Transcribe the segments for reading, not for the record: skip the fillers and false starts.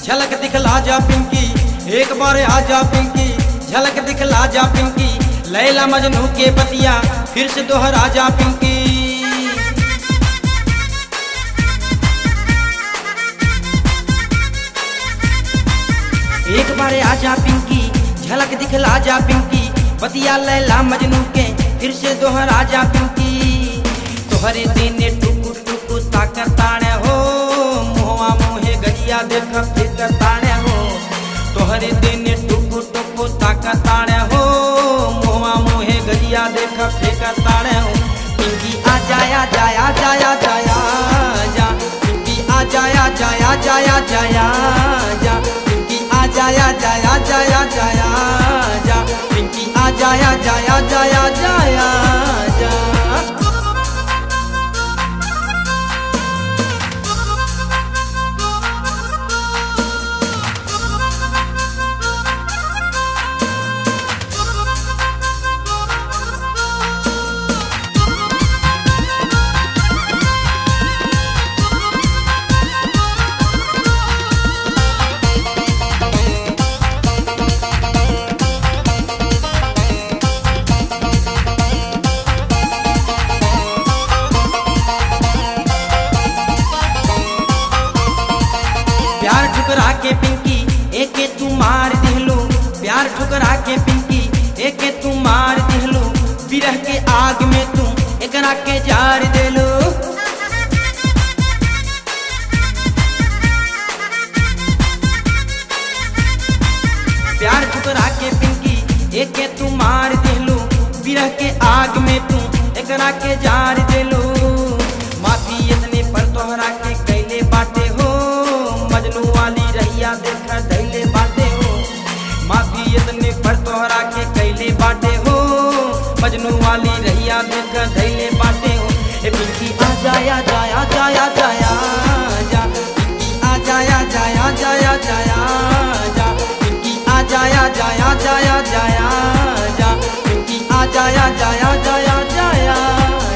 झलक दिखला जा पिंकी, एक बार आजा पिंकी, झलक दिखला जा पिंकी, लैला मजनू के बतिया फिर से दोहरा जा पिंकी। एक बार आजा पिंकी, झलक दिखला जा पिंकी, बतिया लैला मजनू के फिर से दोहरा जा पिंकी। तोहरे देने टुकु टुकु ताकताने हो, मुहवा मुहे गजिया देख फिरताने हो। तोहरे देने टुकु टुकु ताकताने हो, मुहवा मुहे गजिया देख फिरताने हो। पिंकी आ जाया जाया जाया जाया जा, पिंकी आ जाया जाया जाया जाया जा, पिंकी आ जाया जाया जाया जाया जा, पिंकी आ जाया जाया जाया जाया जा। प्यार ठुकरा के पिंकी एके तू मार दिहलो, प्यार ठुकरा के पिंकी एके तू मार दिहलो, बिरह के आग में तू एकरा के जार देलो। प्यार ठुकरा के पिंकी एके तू मार दिहलो, बिरह के आग में तू एकरा के जार देलो। माफी इतने पर तोहरा के कैले बाटे हो, मजनू वाली रहिया देख धैले बाटे हो। माफी इतने पर तोहरा के कैले बाटे हो, मजनू वाली रहिया देख धैले बाटे हो। ए पिंकी आ जाया जाया जाया जाया जा, पिंकी आ जाया जाया जाया जाया जा, पिंकी आ जाया जाया जाया जाया जा, पिंकी आ जाया जाया जाया जाया जा।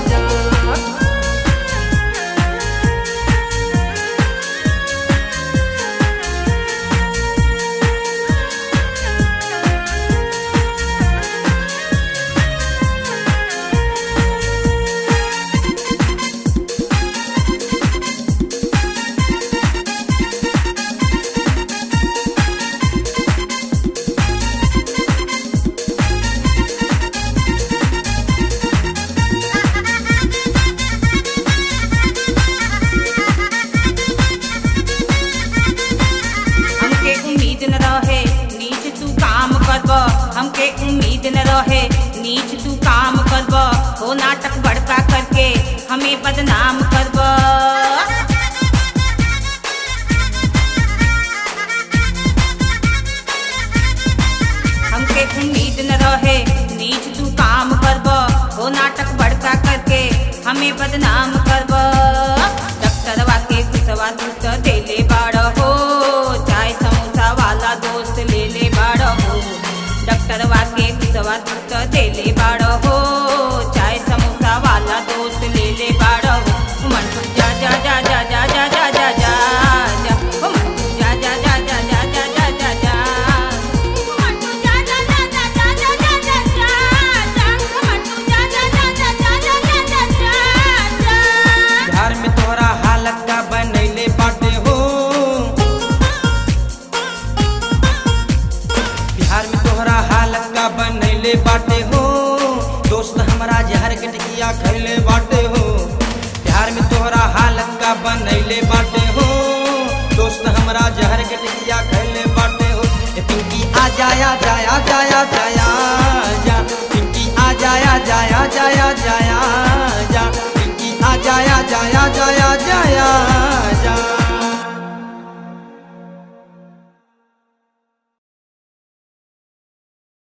हमके उम्मीद न रहे नीच तू काम करब, हो नाटक बड़का करके हमें बदनाम करब। हमके उम्मीद न रहे नीच तू काम करब, हो नाटक बड़का करके हमें बदनाम करब। डॉक्टरवा के घुसवा दूत देले बाड़ हो, चाय समोसा वाला दोस्त ले ले बाड़ हो। डॉक्टरवा के घुसवा दूत देले बाड़ हो, चाय समोसा वाला दोस्त ले ले बाड़ हो। मन तू जा जा जा जा जा जा जा जा जा जा, ओ मन तू जा जा जा जा जा जा जा जा जा, ओ मन तू जा जा जा जा जा जा जा जा जा, ओ मन तू जा जा जा जा जा जा जा जा जा। बिहार में तोहरा हालत का बनैले बाटे हो, बिहार में तोहरा हालत का बनैले बाटे हो, दोस्त हमारा जहर के टिकिया खैले बाटे हो। बिहार में तोहरा हालत का बनैले बाटे हो, दोस्त हमारा जहर के टिकिया खैले बाटे हो। ए पिंकी आ जाया जाया जाया